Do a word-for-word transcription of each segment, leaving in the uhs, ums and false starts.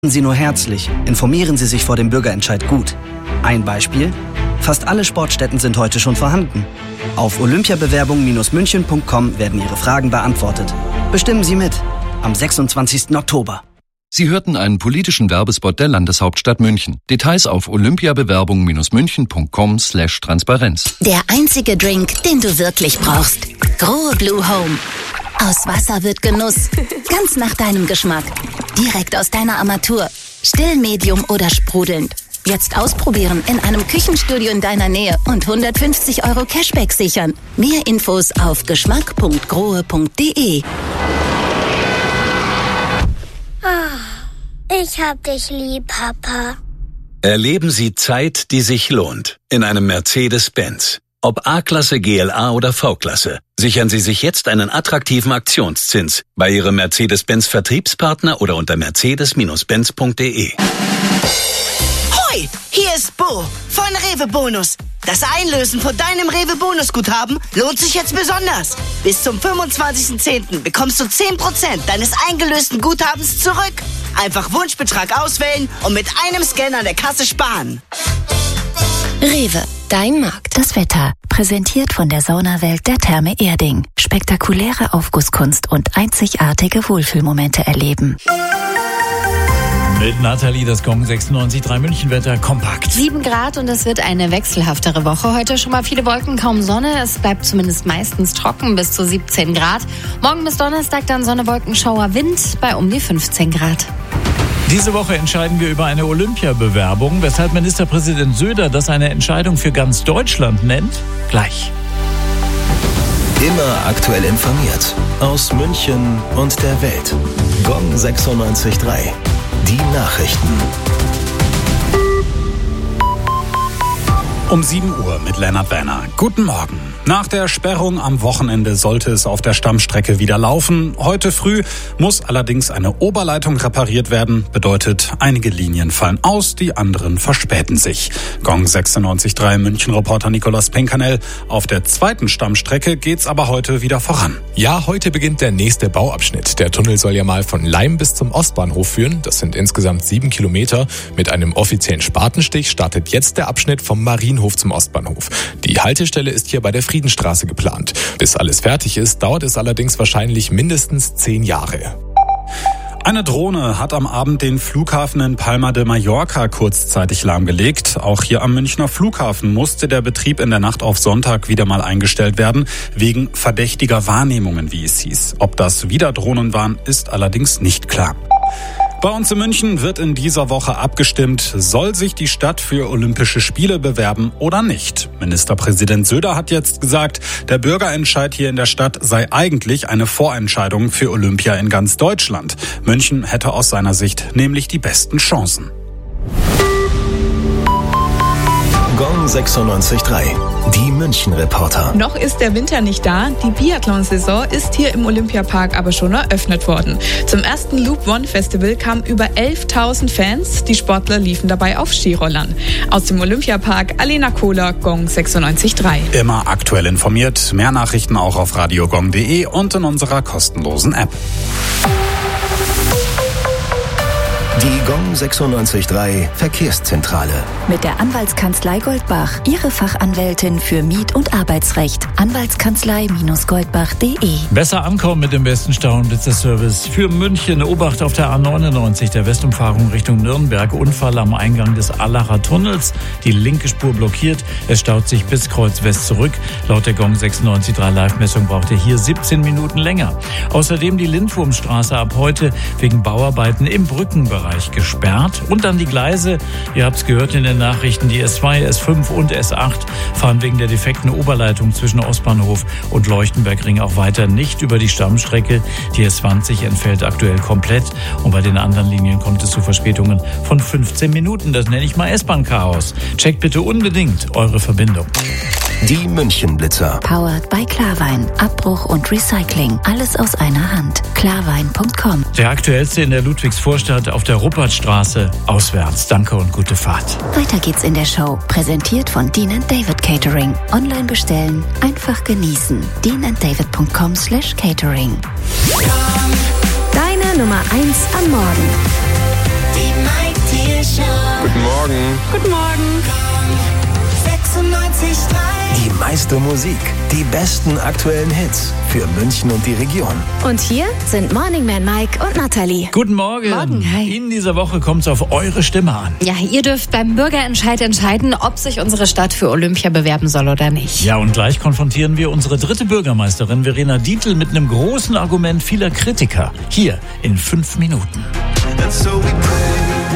Sie nur herzlich, informieren Sie sich vor dem Bürgerentscheid gut. Ein Beispiel: Fast alle Sportstätten sind heute schon vorhanden. Auf olympiabewerbung Bindestrich münchen Punkt com werden Ihre Fragen beantwortet. Bestimmen Sie mit am sechsundzwanzigsten Oktober. Sie hörten einen politischen Werbespot der Landeshauptstadt München. Details auf olympiabewerbung Bindestrich münchen Punkt com slash Transparenz. Der einzige Drink, den du wirklich brauchst. Grohe Blue Home. Aus Wasser wird Genuss. Ganz nach deinem Geschmack. Direkt aus deiner Armatur. Still, Medium oder sprudelnd. Jetzt ausprobieren in einem Küchenstudio in deiner Nähe und hundertfünfzig Euro Cashback sichern. Mehr Infos auf geschmack punkt grohe punkt de. Ich hab dich lieb, Papa. Erleben Sie Zeit, die sich lohnt. In einem Mercedes-Benz. Ob A-Klasse, G L A oder V-Klasse. Sichern Sie sich jetzt einen attraktiven Aktionszins bei Ihrem Mercedes-Benz-Vertriebspartner oder unter mercedes Bindestrich benz Punkt de. Hoi, hier ist Bo von Rewe Bonus. Das Einlösen von deinem Rewe Bonusguthaben lohnt sich jetzt besonders. Bis zum fünfundzwanzigsten zehnten bekommst du zehn Prozent deines eingelösten Guthabens zurück. Einfach Wunschbetrag auswählen und mit einem Scan an der Kasse sparen. Rewe, dein Markt. Das Wetter, präsentiert von der Saunawelt der Therme Erding. Spektakuläre Aufgusskunst und einzigartige Wohlfühlmomente erleben. Mit Nathalie, das Gong sechsundneunzig Komma drei München-Wetter kompakt. sieben Grad und es wird eine wechselhaftere Woche. Heute schon mal viele Wolken, kaum Sonne. Es bleibt zumindest meistens trocken bis zu siebzehn Grad. Morgen bis Donnerstag dann Sonne, Wolken, Schauer, Wind bei um die fünfzehn Grad. Diese Woche entscheiden wir über eine Olympiabewerbung. Weshalb Ministerpräsident Söder das eine Entscheidung für ganz Deutschland nennt? Gleich. Immer aktuell informiert. Aus München und der Welt. Gong sechsundneunzig Komma drei. Die Nachrichten. Um sieben Uhr mit Lennart Werner. Guten Morgen. Nach der Sperrung am Wochenende sollte es auf der Stammstrecke wieder laufen. Heute früh muss allerdings eine Oberleitung repariert werden. Bedeutet, einige Linien fallen aus, die anderen verspäten sich. Gong sechsundneunzig Komma drei München-Reporter Nicolas Pinkanel. Auf der zweiten Stammstrecke geht's aber heute wieder voran. Ja, heute beginnt der nächste Bauabschnitt. Der Tunnel soll ja mal von Laim bis zum Ostbahnhof führen. Das sind insgesamt sieben Kilometer. Mit einem offiziellen Spatenstich startet jetzt der Abschnitt vom Marienhof zum Ostbahnhof. Die Haltestelle ist hier bei der Friedenstraße geplant. Bis alles fertig ist, dauert es allerdings wahrscheinlich mindestens zehn Jahre. Eine Drohne hat am Abend den Flughafen in Palma de Mallorca kurzzeitig lahmgelegt. Auch hier am Münchner Flughafen musste der Betrieb in der Nacht auf Sonntag wieder mal eingestellt werden, wegen verdächtiger Wahrnehmungen, wie es hieß. Ob das wieder Drohnen waren, ist allerdings nicht klar. Bei uns in München wird in dieser Woche abgestimmt, soll sich die Stadt für Olympische Spiele bewerben oder nicht. Ministerpräsident Söder hat jetzt gesagt, der Bürgerentscheid hier in der Stadt sei eigentlich eine Vorentscheidung für Olympia in ganz Deutschland. München hätte aus seiner Sicht nämlich die besten Chancen. Gong sechsundneunzig Komma drei. Die München-Reporter. Noch ist der Winter nicht da. Die Biathlon-Saison ist hier im Olympiapark aber schon eröffnet worden. Zum ersten Loop One Festival kamen über elftausend Fans. Die Sportler liefen dabei auf Skirollern. Aus dem Olympiapark Alena Kohler, Gong sechsundneunzig Komma drei. Immer aktuell informiert. Mehr Nachrichten auch auf radiogong punkt de und in unserer kostenlosen App. Die Gong sechsundneunzig Komma drei Verkehrszentrale. Mit der Anwaltskanzlei Goldbach. Ihre Fachanwältin für Miet- und Arbeitsrecht. Anwaltskanzlei Goldbach punkt de. Besser ankommen mit dem besten Stau- und Blitzerservice. Für München Obacht auf der A neunundneunzig, der Westumfahrung Richtung Nürnberg. Unfall am Eingang des Allacher Tunnels. Die linke Spur blockiert. Es staut sich bis Kreuz West zurück. Laut der Gong sechsundneunzig Komma drei Live-Messung braucht er hier siebzehn Minuten länger. Außerdem die Lindwurmstraße ab heute wegen Bauarbeiten im Brückenbereich gesperrt. Und dann die Gleise, ihr habt es gehört in den Nachrichten, die S zwei, S fünf und S acht fahren wegen der defekten Oberleitung zwischen Ostbahnhof und Leuchtenbergring auch weiter nicht über die Stammstrecke. Die S zwanzig entfällt aktuell komplett und bei den anderen Linien kommt es zu Verspätungen von fünfzehn Minuten. Das nenne ich mal S-Bahn-Chaos. Checkt bitte unbedingt eure Verbindung. Die München-Blitzer. Powered by Klarwein. Abbruch und Recycling. Alles aus einer Hand. klarwein punkt com. Der aktuellste in der Ludwigsvorstadt auf der Ruppertstraße auswärts. Danke und gute Fahrt. Weiter geht's in der Show. Präsentiert von Dean and David Catering. Online bestellen. Einfach genießen. dean and david punkt com slash catering. Deine Nummer eins am Morgen. Morgen. Guten Morgen. sechsundneunzig Komma drei. Die meiste Musik, die besten aktuellen Hits für München und die Region. Und hier sind Morning Man Mike und Nathalie. Guten Morgen. Morgen, hi. In dieser Woche kommt es auf eure Stimme an. Ja, ihr dürft beim Bürgerentscheid entscheiden, ob sich unsere Stadt für Olympia bewerben soll oder nicht. Ja, und gleich konfrontieren wir unsere dritte Bürgermeisterin Verena Dietl mit einem großen Argument vieler Kritiker. Hier in fünf Minuten. And so we pray.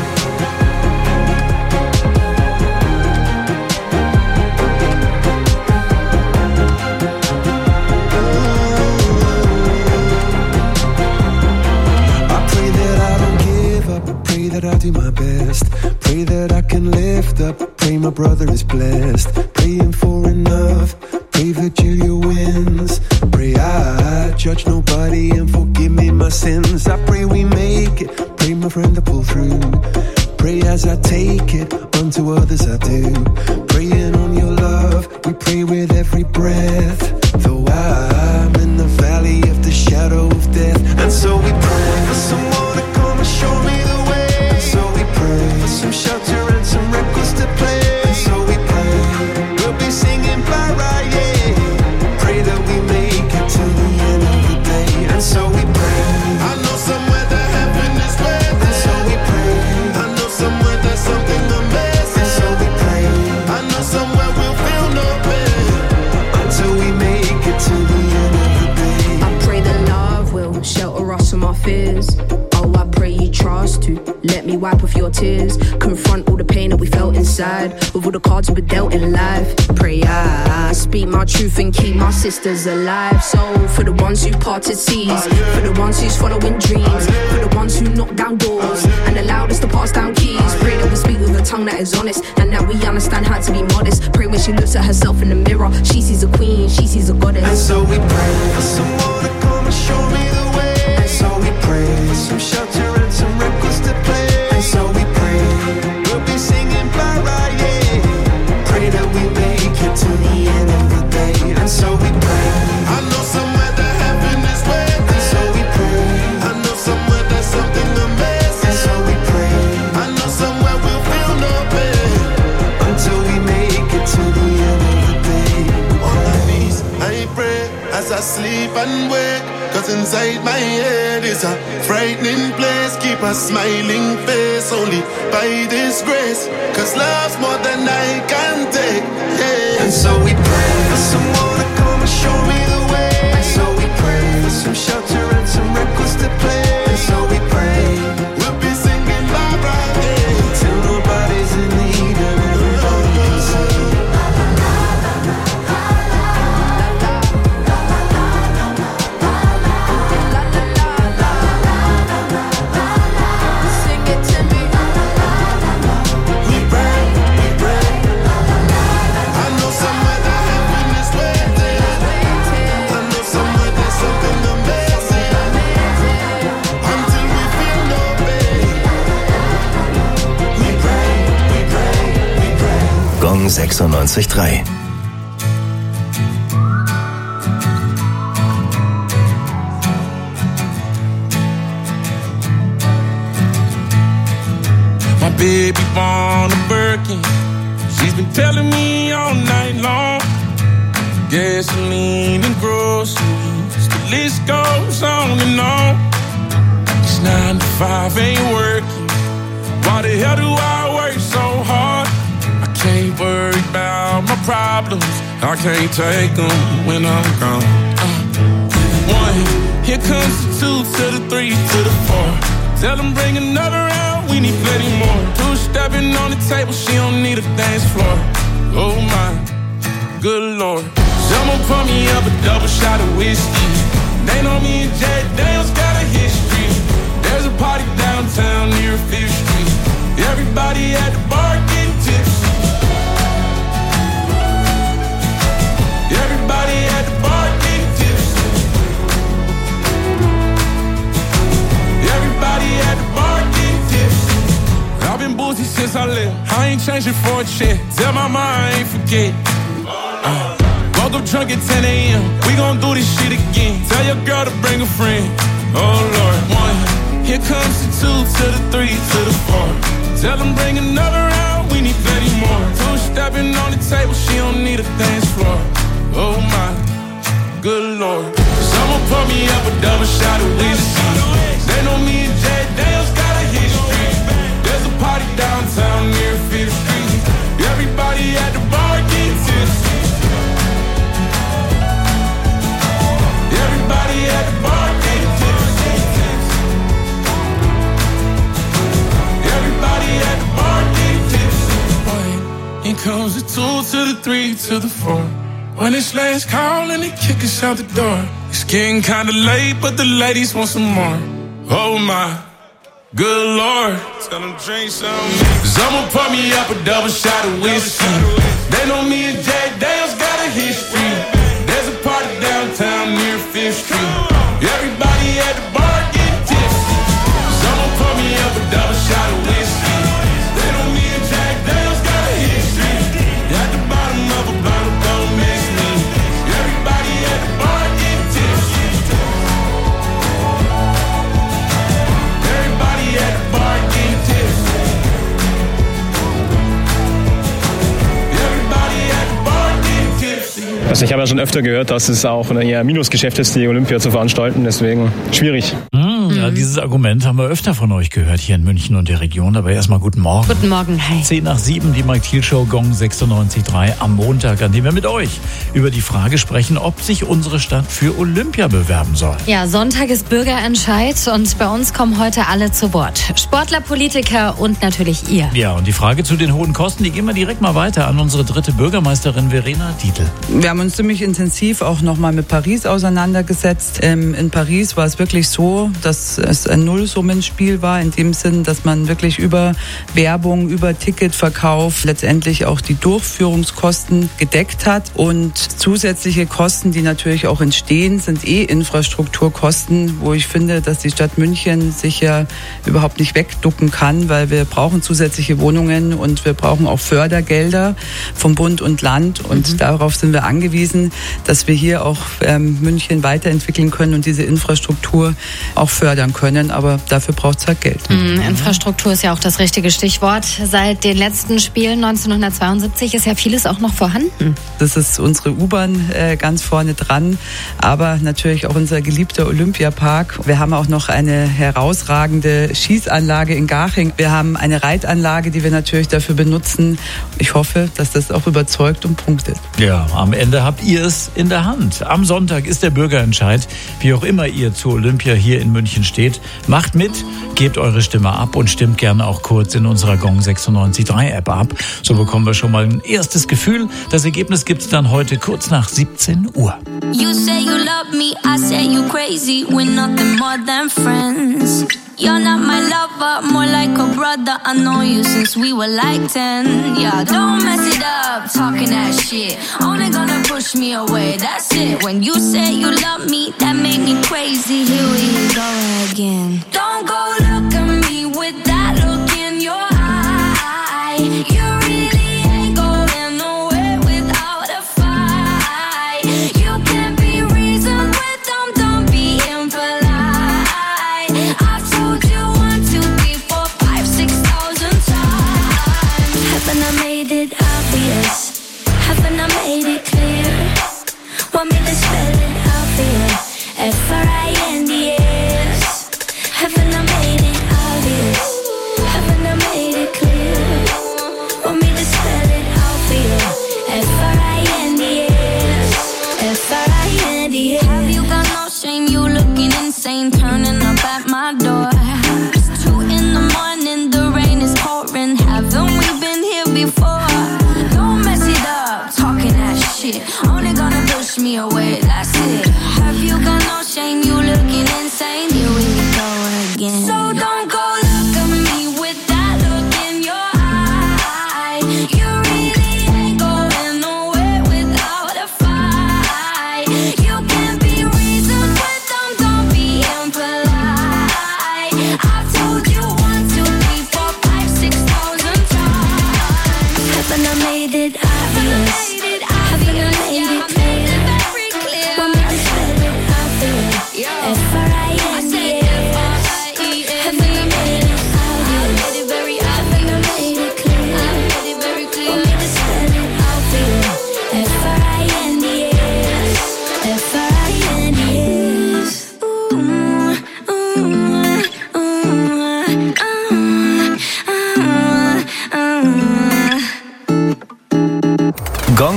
That I do my best. Pray that I can lift up. Pray my brother is blessed. Praying for enough. Pray Virgilia wins. Pray I judge nobody and forgive me my sins. I pray we make it. Pray my friend to pull through. Pray as I take it. Unto others I do. Praying on your love. We pray with every breath. Though I'm in the valley of the shadow of death. And so we pray for someone to come and show me the way. For some shelter and some records to play. And so we pray. We'll be singing bye bye, yeah. Pray that we make it to the end of the day. And so we pray. I know somewhere that heaven is waiting. And so we pray. I know somewhere there's something amazing. And so we pray. I know somewhere we'll feel no pain until we make it to the end of the day. I pray that love will shelter us from our fears. Oh, I pray you trust to let me wipe off your tears. Confront all the pain that we felt inside with all the cards we were dealt in life. Pray I speak my truth and keep my sisters alive. So for the ones who parted seas, for the ones who's following dreams, for the ones who knock down doors and allowed us to pass down keys. Pray that we speak with a tongue that is honest and that we understand how to be modest. Pray when she looks at herself in the mirror, she sees a queen, she sees a goddess. And so we pray for someone to come and show me the way. And so we pray for some shelter and some records to play. And so we pray, we'll be singing bye bye, yeah. Pray that we make it to the end of the day. And so we pray. I know somewhere that heaven is waiting. And so we pray. I know somewhere there's something amazing. And so we pray. I know somewhere we'll feel no pain until we make it to the end of the day. On my knees, I pray as I sleep and wake. Cause inside my head is a frightening place. Keep a smiling face only by this grace. Cause love's more than I can take, yeah. And so we pray for someone to come and show me the way. And so we pray for some shelter and some records to play. And so we pray we'll be singing bye bye, yeah. Till nobody's in need and everybody can sing. Gong sechsundneunzig Komma drei. My baby born a Birkin. She's been telling me all night long. Gasoline and groceries, the list goes on and on. It's nine to five, ain't working. Why the hell do I work so hard? I can't worry about my problems. I can't take them when I'm gone. Uh, one, here comes the two to the three to the four. Tell them bring another round, we need plenty more. Two stepping on the table, she don't need a dance floor. Oh my, good lord. Someone pour me up a double shot of whiskey. They know me and Jack Daniels got a history. There's a party downtown near Fifth Street. Everybody at the bar getting tipsy. Everybody at the bar getting tipsy. Everybody at the bar getting tipsy. I've been boozy since I left. I ain't changing for a check. Tell my mom I ain't forget. Uh, woke up drunk at ten a.m. We gon' do this shit again. Tell your girl to bring a friend. Oh Lord, one. Here comes the two to the three to the four. Tell them bring another round. Sipping on the table, she don't need a dance floor. Oh my, good Lord. Someone pour me up a double shot of whiskey. They know me and Jay Dale's got a history. There's a party downtown near Fifth Street. Everybody at the bar getting tipsy. Everybody at the bar getting tipsy. Everybody at the bar getting tipsy. Boy, in comes the two to the three to the four. When it's last call and they kick us out the door. It's getting kinda late, but the ladies want some more. Oh my, good Lord. Tell them drink some. Someone pour me up a double shot of whiskey. They know me and Jack Dale's got a history. There's a party downtown near Fifth Street. Everybody at the bar getting tipsy. Someone pour me up a double shot of whiskey. They know me and Jack Dale's got a history. At the bottom of a bottle, don't miss me. Everybody at the bar getting tipsy. Everybody at the bar getting tipsy. Everybody at the bar getting tipsy. Also ich habe ja schon öfter gehört, dass es auch ein eher Minusgeschäft ist, die Olympia zu veranstalten, deswegen schwierig. Hm, ja, dieses Argument haben wir öfter von euch gehört hier in München und der Region. Aber erstmal guten Morgen. Guten Morgen, hi. zehn nach sieben, die Mike Thiel Show, Gong sechsundneunzig Komma drei am Montag, an dem wir mit euch über die Frage sprechen, ob sich unsere Stadt für Olympia bewerben soll. Ja, Sonntag ist Bürgerentscheid und bei uns kommen heute alle zu Wort. Sportler, Politiker und natürlich ihr. Ja, und die Frage zu den hohen Kosten, die gehen wir direkt mal weiter an unsere dritte Bürgermeisterin Verena Dietl. Wir haben uns ziemlich intensiv auch nochmal mit Paris auseinandergesetzt. In Paris war es wirklich so, dass es ein Nullsummenspiel war, in dem Sinn, dass man wirklich über Werbung, über Ticketverkauf letztendlich auch die Durchführungskosten gedeckt hat. Und zusätzliche Kosten, die natürlich auch entstehen, sind eh Infrastrukturkosten, wo ich finde, dass die Stadt München sich ja überhaupt nicht wegducken kann, weil wir brauchen zusätzliche Wohnungen und wir brauchen auch Fördergelder vom Bund und Land. Und mhm. darauf sind wir angewiesen, dass wir hier auch ähm, München weiterentwickeln können und diese Infrastruktur auch fördern können. Aber dafür braucht es halt Geld. Mhm, Infrastruktur ist ja auch das richtige Stichwort. Seit den letzten Spielen neunzehnhundertzweiundsiebzig ist ja vieles auch noch vorhanden. Das ist unsere U-Bahn äh, ganz vorne dran, aber natürlich auch unser geliebter Olympiapark. Wir haben auch noch eine herausragende Schießanlage in Garching. Wir haben eine Reitanlage, die wir natürlich dafür benutzen. Ich hoffe, dass das auch überzeugt und punktet. Ja, am Ende habt ihr es in der Hand. Am Sonntag ist der Bürgerentscheid. Wie auch immer ihr zu Olympia hier in München steht, macht mit, gebt eure Stimme ab und stimmt gerne auch kurz in unserer Gong sechsundneunzig Komma drei App ab. So bekommen wir schon mal ein erstes Gefühl. Das Ergebnis gibt's dann heute kurz nach siebzehn Uhr. You say you love me, I say you crazy. We're nothing more than friends. You're not my lover, more like a brother. I know you since we were like ten. Yeah, don't mess it up, talking that shit. Only gonna push me away, that's it. When you say you love me, that made me crazy. Here we go again. Don't go look at me with that look in your eye. You really ain't going nowhere without a fight. You can't be reasoned with them, don't be impolite. I've told you one, two, three, four, five, six thousand times. Haven't I made it obvious? Haven't I made it clear? Want me to spell it out for you? F R I N D S. Haven't I made it obvious? Haven't I made it clear?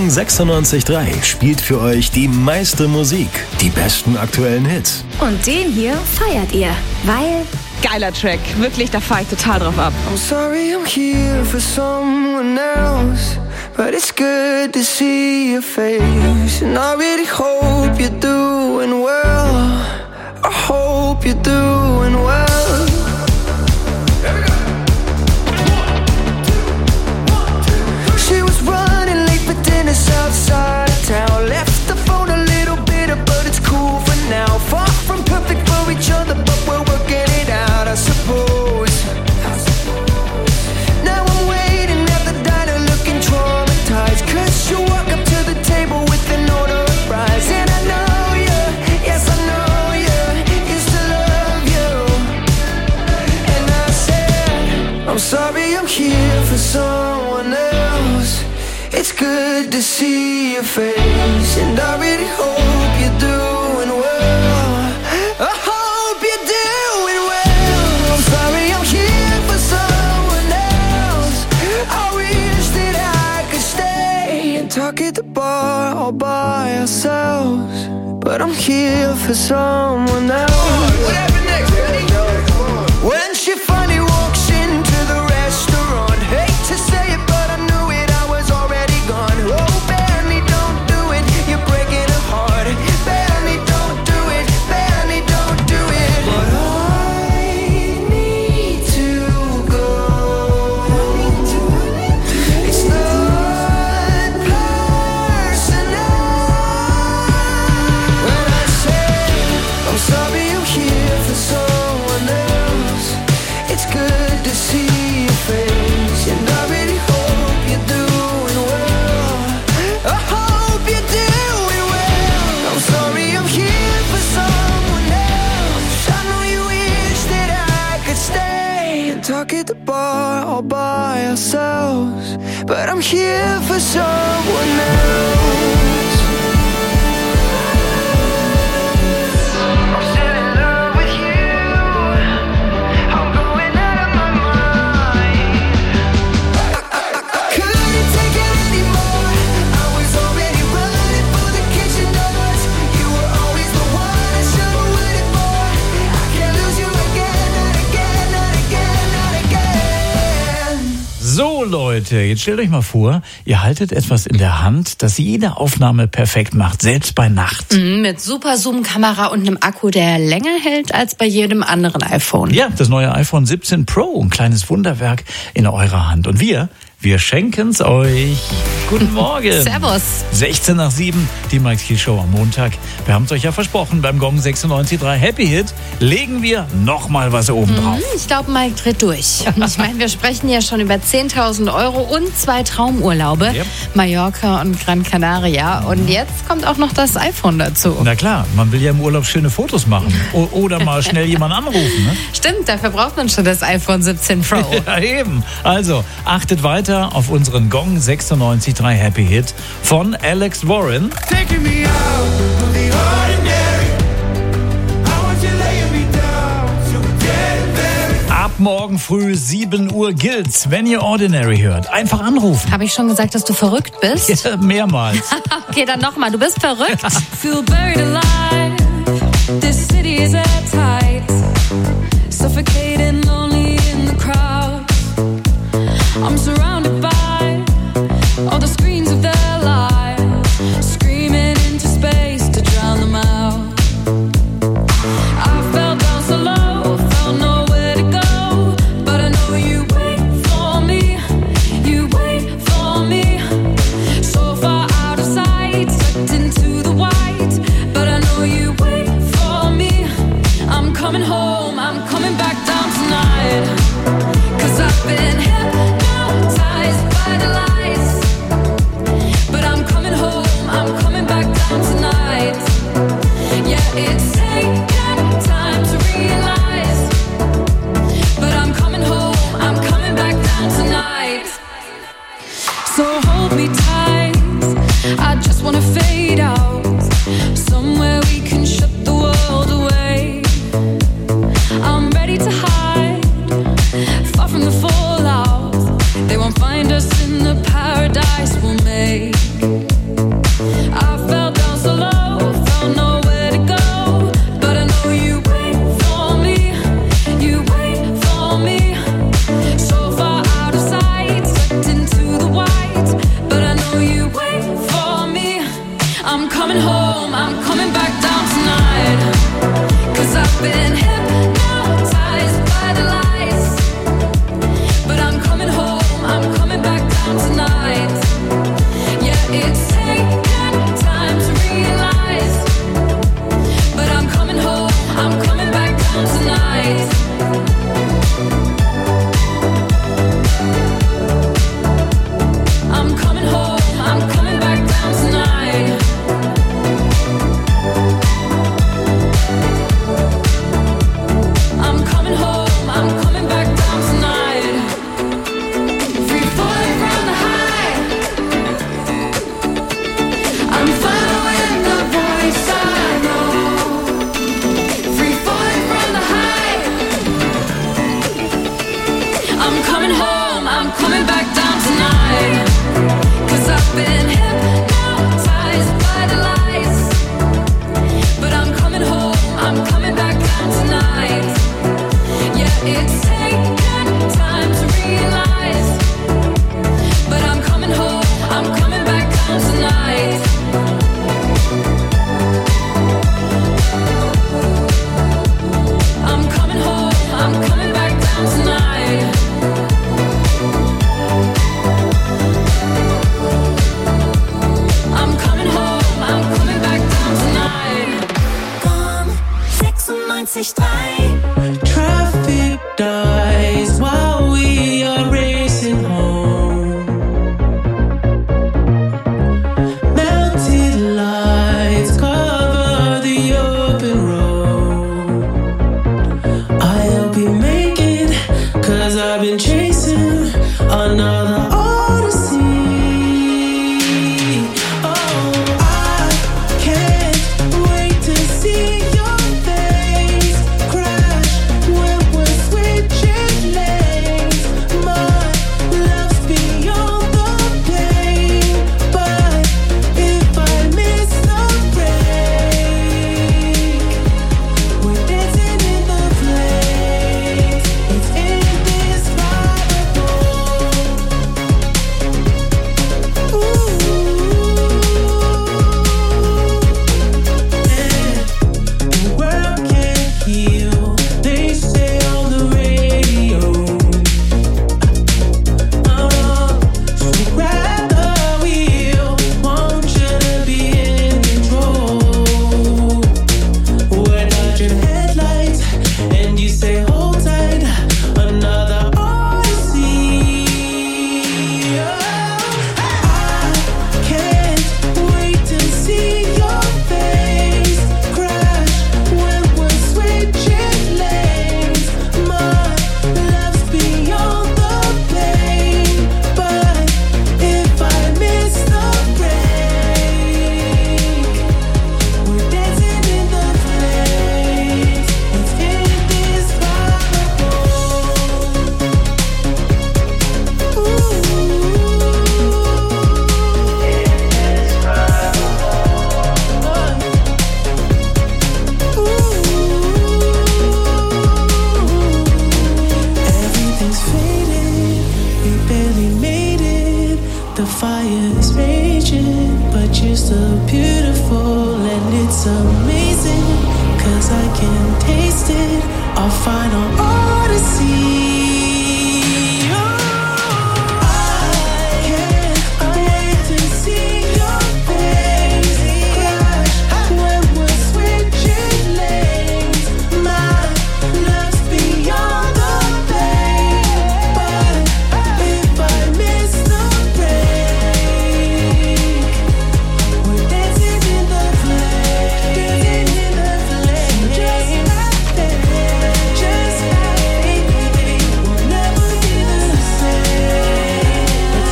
Gong sechsundneunzig Komma drei spielt für euch die meiste Musik, die besten aktuellen Hits. Und den hier feiert ihr, weil... Geiler Track, wirklich, da fahr ich total drauf ab. I'm sorry I'm here for someone else, but it's good to see your face. And I really hope you're doing well. I hope you're doing well. She was running late for dinner outside town. Left the phone a little bitter, but it's cool for now. Far from perfect for each other, but we're working it out, I suppose. Now I'm waiting at the diner looking traumatized, 'cause you walk up to the table with an order of fries. And I know you, yes I know you, used to love you. And I said, I'm sorry I'm here for someone else. It's good to see your face, and I really hope you're doing well. I hope you're doing well. I'm sorry I'm here for someone else. I wish that I could stay and talk at the bar all by ourselves, but I'm here for someone else. What happened next? When she finally walks into the restaurant, hate to say it, but I knew it, I was already gone. Oh, Benny, don't do it, you're breaking her heart. Benny, don't do it, Benny, don't do it. But I need to go. It's not personal. When I say I'm sorry I'm here for someone else, it's good to see your face, and I really hope you're doing well. I hope you're doing well. I'm sorry I'm here for someone else. I know you wish that I could stay and talk at the bar all by ourselves, but I'm here for someone else. I'm still in love with you. I'm going out of my mind. Couldn't take it anymore. I was already running for the kitchen doors. You were always the one I should have waited for. I can't lose you again, not again, not again, not again. So Leute, jetzt stellt euch mal vor, ihr haltet etwas in der Hand, das jede Aufnahme perfekt macht, selbst bei Nacht. Mhm, mit super Zoom-Kamera und einem Akku, der länger hält als bei jedem anderen iPhone. Ja, das neue iPhone siebzehn Pro, ein kleines Wunderwerk in eurer Hand. Und wir, wir schenken's euch. Guten Morgen. Servus. sechzehn nach sieben, die Mike Thiel Show am Montag. Wir haben es euch ja versprochen, beim Gong sechsundneunzig Komma drei Happy Hit legen wir noch mal was oben drauf. Mhm, ich glaube, Mike dreht durch. Ich meine, wir sprechen ja schon über zehntausend Euro und zwei Traumurlaube. Yep. Mallorca und Gran Canaria. Und jetzt kommt auch noch das iPhone dazu. Na klar, man will ja im Urlaub schöne Fotos machen. O- oder mal schnell jemanden anrufen. Ne? Stimmt, dafür braucht man schon das iPhone siebzehn Pro. Ja, eben. Also, achtet weiter auf unseren Gong sechsundneunzig Komma drei Happy Hit von Alex Warren. Taking me out of the ordinary. I want you laying me down to get very. Ab morgen früh sieben Uhr gilt's, wenn ihr Ordinary hört. Einfach anrufen. Habe ich schon gesagt, dass du verrückt bist? Ja, mehrmals. Okay, dann nochmal. Du bist verrückt. Feel buried alive. This city is airtight. Suffocating, lonely in the crowd. I'm surrounded by all the screens of their lives, screaming into space to drown them out. I fell down so low, felt nowhere to go, but I know you wait for me, you wait for me. So far out of sight, sucked into the white, but I know you wait for me. I'm coming home, I'm coming back down tonight, 'cause I've been hypnotized by the lights. But I'm coming home, I'm coming back down tonight. Yeah, it's taken time to realize, but I'm coming home, I'm coming back down tonight. So hold me tight, I just wanna fade out, somewhere we can shut the world away. I'm ready to hide, far from the fallout. They won't find us in the paradise we'll make. it's taken time to realize. But I'm coming home, I'm coming back down tonight. I'm coming home, I'm coming back down tonight. I'm coming home, I'm coming back down tonight. Free falling from the high. I'm following the voice I know. Free falling from the high. I'm coming home, I'm coming back down tonight. 'Cause I've been hypnotized by the lies. But I'm coming home, I'm coming back down tonight. Yeah, it's taken time to realize. But I'm coming home, I'm coming back down tonight. I'm coming home, I'm coming back down tonight. I'm coming home, I'm coming back down tonight. Gong sechsundneunzig Komma drei. Traffic dies while we are racing home. Melted lights cover the open road. I hope you make it, 'cause I've been chasing another odyssey. Oh, I can't wait to see your face crash when we're switching lanes. My love's beyond the pain, but if I miss the break, we're dancing in the flames. It's indescribable. Ooh, yeah. The world can't heal, they say on the radio. Oh, so grab the wheel, want you to be in control. We're dodging headlights, and you say hold tight, another odyssey. Oh, I can't wait to see your face crash when we're switching lanes. My love's beyond the pain, but if I miss the break, we're dancing in the flames. It's indescribable. Everything's faded, we barely made it. The fire is raging, but you're still beautiful, and it's amazing, 'cause I can taste it, our final odyssey. Oh, I can't wait to see your face crash when we're switching lanes. My love's beyond the pain, but if I miss the break, we're dancing in the flames. Just like that, just like we'll never be the same. It's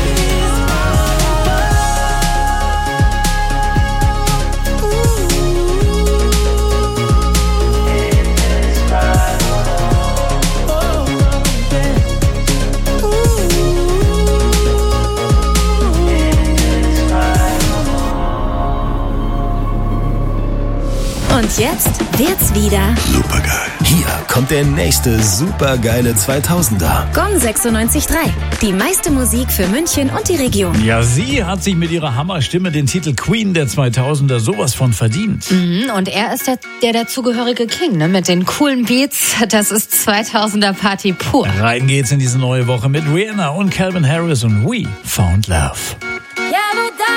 Und jetzt wird's wieder Supergeil. Hier kommt der nächste supergeile zweitausender. Gong sechsundneunzig Komma drei. Die meiste Musik für München und die Region. Ja, sie hat sich mit ihrer Hammerstimme den Titel Queen der zweitausender sowas von verdient. Mhm, und er ist der, der dazugehörige King, ne? Mit den coolen Beats. Das ist zweitausender Party pur. Rein geht's in diese neue Woche mit Rihanna und Calvin Harris und We Found Love. Yeah, but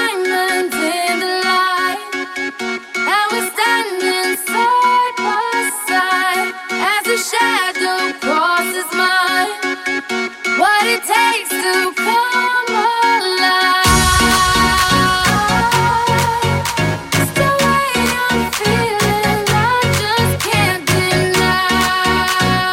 to come alive. It's the way I'm feeling, I just can't deny.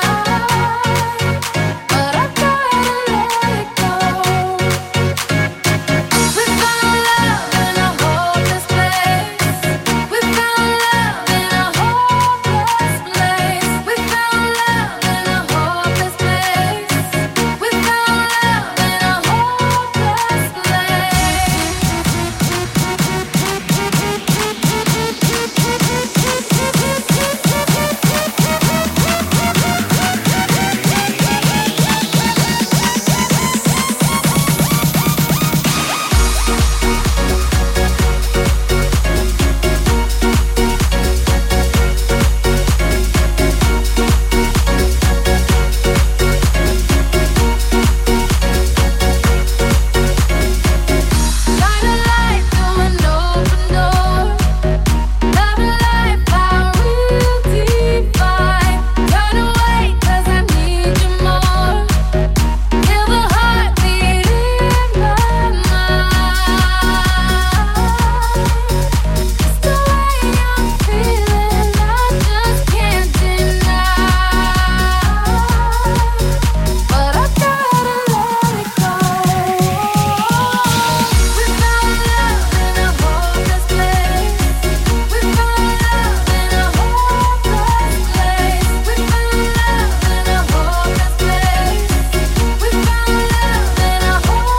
But I gotta let it go. We found love in a hopeless place. We found love in a hopeless place. We found love in a hopeless place. We found love in a hopeless place. Shine a light through an open door. Love and life, how real divine. Turn away, 'cause I need you more. Feel the heartbeat in my mind. It's the way I'm feeling, I just can't deny. But I gotta let it go. We found love in a hopeless place. We found love in a hopeless place. We found love in a hopeless place. We found love in a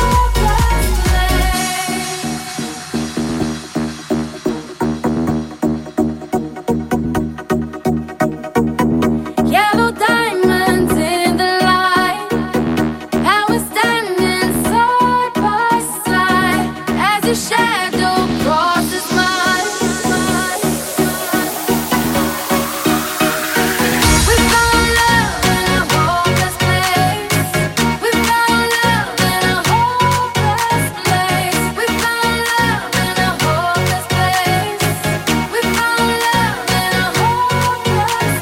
hopeless place. Yellow diamonds in the light. Now we're standing side by side as your shadow crosses mine. We found love in a hopeless place. We found love in a hopeless place. We found love in a hopeless place. We found love in a hopeless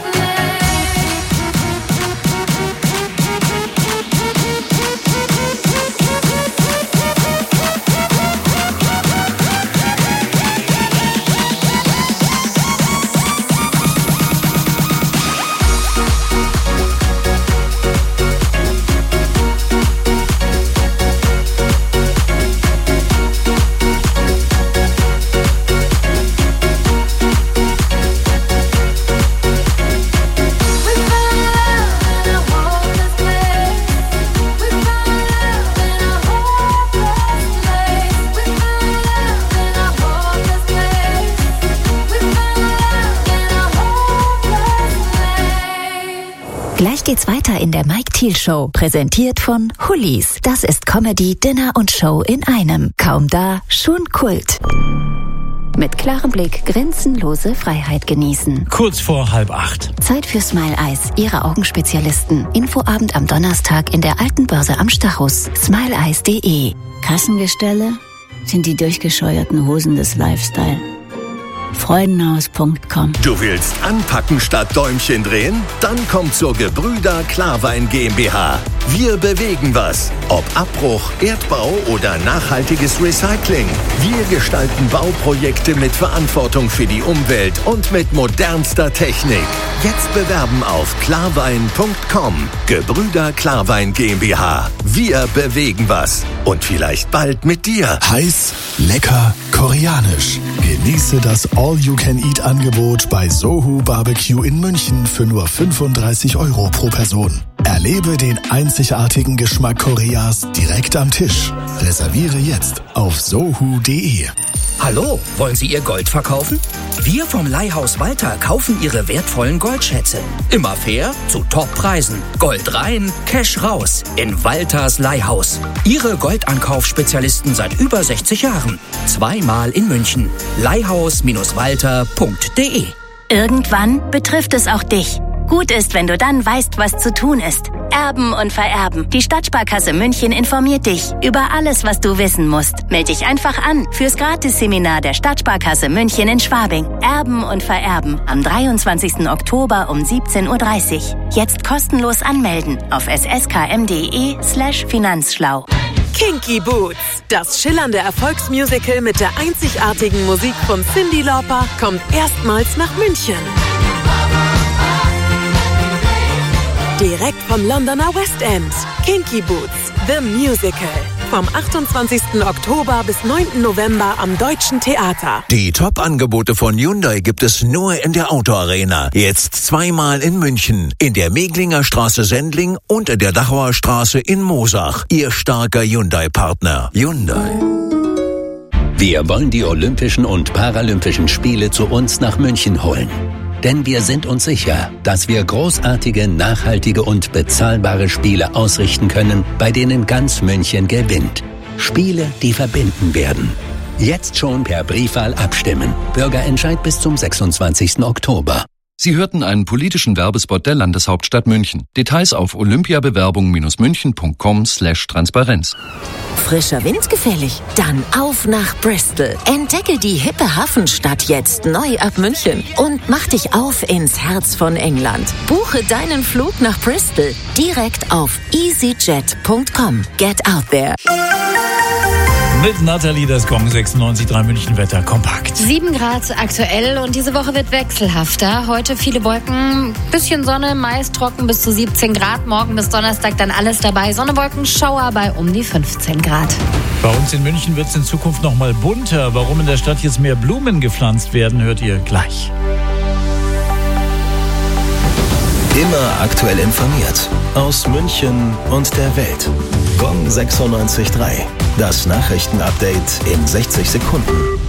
Gleich geht's weiter in der Mike Thiel Show, präsentiert von Hullis. Das ist Comedy, Dinner und Show in einem. Kaum da, schon Kult. Mit klarem Blick grenzenlose Freiheit genießen. Kurz vor halb acht. Zeit für Smile Eyes, Ihre Augenspezialisten. Infoabend am Donnerstag in der Alten Börse am Stachus. smile eyes punkt de. Kassengestelle sind die durchgescheuerten Hosen des Lifestyle. Freudenhaus punkt com. Du willst anpacken statt Däumchen drehen? Dann komm zur Gebrüder Klarwein GmbH. Wir bewegen was. Ob Abbruch, Erdbau oder nachhaltiges Recycling. Wir gestalten Bauprojekte mit Verantwortung für die Umwelt und mit modernster Technik. Jetzt bewerben auf klarwein punkt com. Gebrüder Klarwein GmbH. Wir bewegen was. Und vielleicht bald mit dir. Heiß, lecker, koreanisch. Genieße das All-You-Can-Eat-Angebot bei Sohu Barbecue in München für nur fünfunddreißig Euro pro Person. Erlebe den einzigartigen Geschmack Koreas direkt am Tisch. Reserviere jetzt auf sohu punkt de. Hallo, wollen Sie Ihr Gold verkaufen? Wir vom Leihhaus Walter kaufen Ihre wertvollen Goldschätze. Immer fair, zu Toppreisen. Gold rein, Cash raus. In Walters Leihhaus. Ihre Goldankaufspezialisten seit über sechzig Jahren. Zweimal in München. leihhaus Walter punkt de. Irgendwann betrifft es auch dich. Gut ist, wenn du dann weißt, was zu tun ist. Erben und Vererben. Die Stadtsparkasse München informiert dich über alles, was du wissen musst. Meld dich einfach an fürs Gratisseminar der Stadtsparkasse München in Schwabing. Erben und Vererben am dreiundzwanzigsten Oktober um siebzehn Uhr dreißig. Jetzt kostenlos anmelden auf s s k m punkt d e slash finanzschlau. Kinky Boots. Das schillernde Erfolgsmusical mit der einzigartigen Musik von Cyndi Lauper kommt erstmals nach München. Direkt vom Londoner West End. Kinky Boots, The Musical. Vom achtundzwanzigsten Oktober bis neunten November am Deutschen Theater. Die Top-Angebote von Hyundai gibt es nur in der Autoarena. Jetzt zweimal in München. In der Meglinger Straße Sendling und in der Dachauer Straße in Moosach. Ihr starker Hyundai-Partner. Hyundai. Wir wollen die Olympischen und Paralympischen Spiele zu uns nach München holen. Denn wir sind uns sicher, dass wir großartige, nachhaltige und bezahlbare Spiele ausrichten können, bei denen ganz München gewinnt. Spiele, die verbinden werden. Jetzt schon per Briefwahl abstimmen. Bürgerentscheid bis zum sechsundzwanzigsten Oktober. Sie hörten einen politischen Werbespot der Landeshauptstadt München. Details auf olympiabewerbung-münchen.com slash Transparenz. Frischer Wind gefällig? Dann auf nach Bristol. Entdecke die hippe Hafenstadt jetzt neu ab München und mach dich auf ins Herz von England. Buche deinen Flug nach Bristol direkt auf easyjet punkt com. Get out there. Mit Nathalie, das Gong sechsundneunzig Komma drei München Wetter kompakt. sieben Grad aktuell und diese Woche wird wechselhafter. Heute viele Wolken, bisschen Sonne, meist trocken bis zu siebzehn Grad. Morgen bis Donnerstag dann alles dabei. Sonne, Wolken, Schauer bei um die fünfzehn Grad. Bei uns in München wird es in Zukunft noch mal bunter. Warum in der Stadt jetzt mehr Blumen gepflanzt werden, hört ihr gleich. Immer aktuell informiert. Aus München und der Welt. Gong sechsundneunzig Komma drei. Das Nachrichtenupdate in sechzig Sekunden.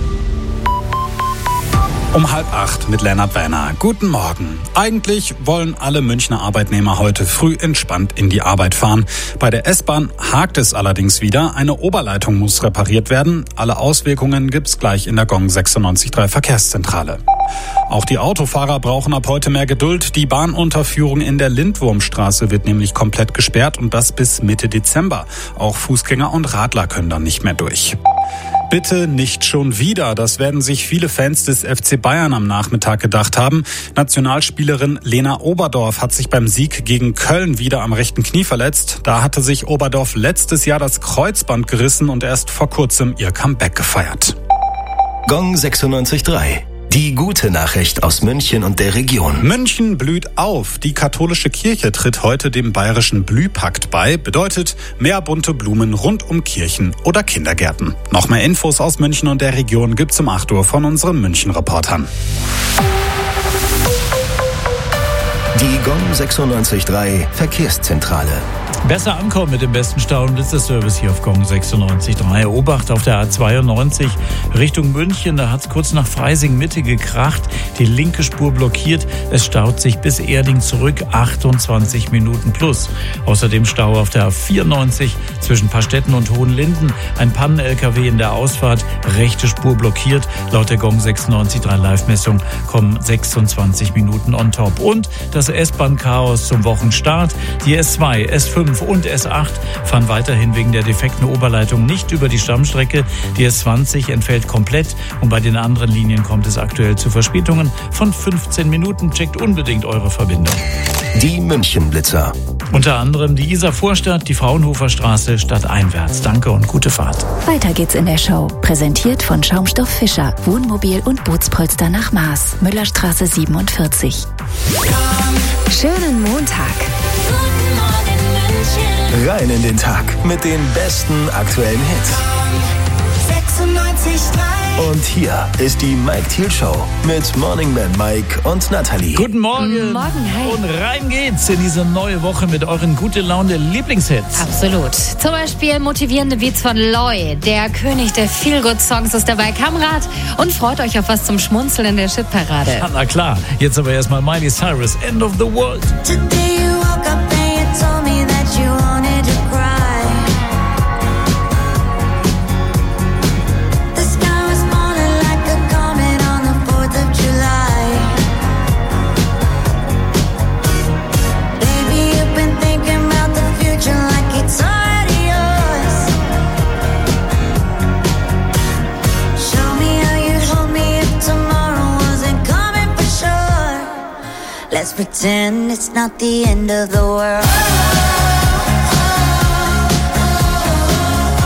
Um halb acht mit Lennart Werner. Guten Morgen. Eigentlich wollen alle Münchner Arbeitnehmer heute früh entspannt in die Arbeit fahren. Bei der S-Bahn hakt es allerdings wieder. Eine Oberleitung muss repariert werden. Alle Auswirkungen gibt's gleich in der Gong sechsundneunzig Komma drei Verkehrszentrale. Auch die Autofahrer brauchen ab heute mehr Geduld. Die Bahnunterführung in der Lindwurmstraße wird nämlich komplett gesperrt und das bis Mitte Dezember. Auch Fußgänger und Radler können dann nicht mehr durch. Bitte nicht schon wieder. Das werden sich viele Fans des F C Bayern am Nachmittag gedacht haben. Nationalspielerin Lena Oberdorf hat sich beim Sieg gegen Köln wieder am rechten Knie verletzt. Da hatte sich Oberdorf letztes Jahr das Kreuzband gerissen und erst vor kurzem ihr Comeback gefeiert. Gong sechsundneunzig Komma drei. Die gute Nachricht aus München und der Region. München blüht auf. Die katholische Kirche tritt heute dem bayerischen Blühpakt bei. Bedeutet mehr bunte Blumen rund um Kirchen oder Kindergärten. Noch mehr Infos aus München und der Region gibt's um acht Uhr von unseren München-Reportern. Die Gong sechsundneunzig Komma drei Verkehrszentrale. Besser ankommen mit dem besten Stau- und Blitzer-Service hier auf Gong sechsundneunzig Komma drei. Obacht auf der A zweiundneunzig Richtung München. Da hat es kurz nach Freising Mitte gekracht. Die linke Spur blockiert. Es staut sich bis Erding zurück. achtundzwanzig Minuten plus. Außerdem Stau auf der A vierundneunzig zwischen Pastetten und Hohenlinden. Ein Pannen-L K W in der Ausfahrt. Rechte Spur blockiert. Laut der Gong sechsundneunzig Komma drei Live-Messung kommen sechsundzwanzig Minuten on top. Und das S-Bahn-Chaos zum Wochenstart. Die S zwei, S fünf und S acht fahren weiterhin wegen der defekten Oberleitung nicht über die Stammstrecke. Die S zwanzig entfällt komplett und bei den anderen Linien kommt es aktuell zu Verspätungen von fünfzehn Minuten. Checkt unbedingt eure Verbindung. Die München-Blitzer. Unter anderem die Isar-Vorstadt, die Fraunhofer Straße stadteinwärts. Danke und gute Fahrt. Weiter geht's in der Show. Präsentiert von Schaumstoff Fischer. Wohnmobil und Bootspolster nach Maß. Müllerstraße siebenundvierzig. Schönen Montag. Rein in den Tag mit den besten aktuellen Hits. sechsundneunzig Komma drei. Und hier ist die Mike Thiel Show mit Morning Man Mike und Nathalie. Guten Morgen. Morgen, hi. Und rein geht's in diese neue Woche mit euren gute Laune Lieblingshits. Absolut. Zum Beispiel motivierende Beats von Loy. Der König der Feel-Good-Songs ist dabei. Kamrad und freut euch auf was zum Schmunzeln in der Shitparade. Ja, na klar. Jetzt aber erstmal Miley Cyrus, End of the World. Today you woke up and you told me that you wanted to cry. The sky was falling like a comet on the fourth of July. Baby, you've been thinking about the future like it's already yours. Show me how you'd hold me if tomorrow wasn't coming for sure. Let's pretend it's not the end of the world.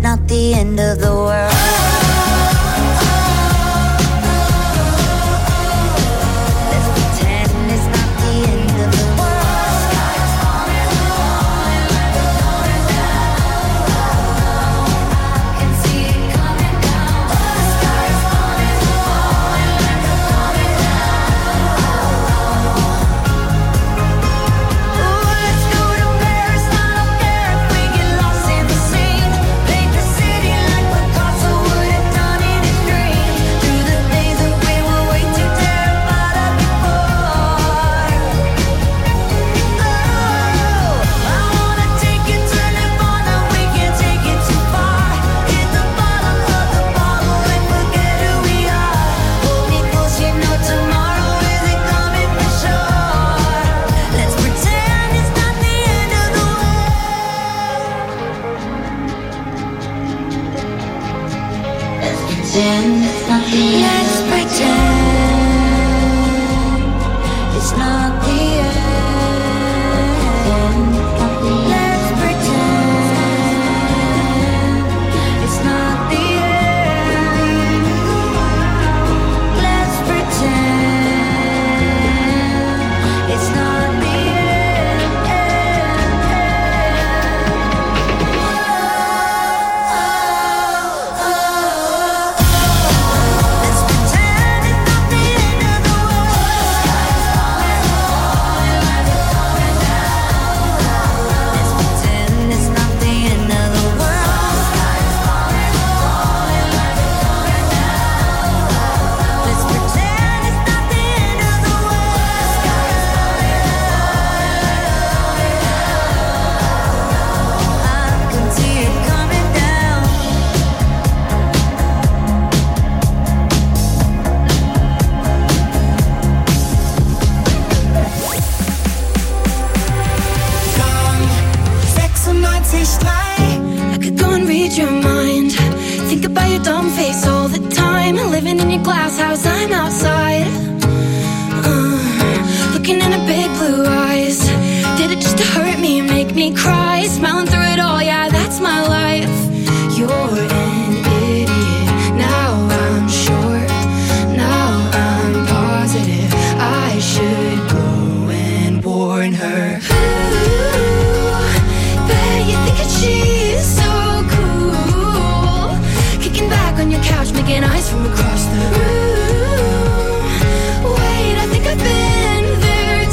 not the end of the world. Let's pretend it's not the end. Let's pretend it's not the end. Let's pretend it's not the I could go and read your mind. Think about your dumb face all the time. Living in your glass house, I'm outside. Uh, looking in her big blue eyes. Did it just to hurt me and make me cry? Smiling through it all, yeah, that's my life. You're an idiot. Now I'm sure. Now I'm positive. I should go and warn her. She's so cool, kicking back on your couch, making eyes from across the room. Wait, I think I've been there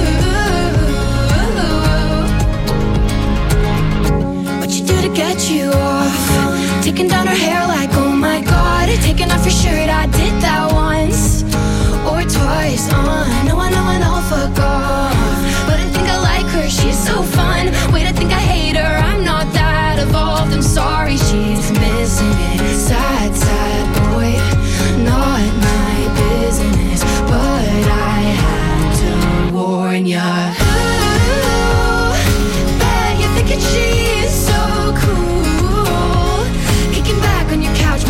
too. What you do to get you off? Taking down her hair like, oh my god. Taking off your shirt, I did that once or twice. Uh, no, I know, I know, fuck off. But I think I like her, she's so fun. Wait, I think I hate her, I'm not that evolved. I'm sorry, she's missing it. Sad, sad boy, not my business. But I had to warn ya. Ooh, bet you're thinking she's so cool, kicking back on your couch,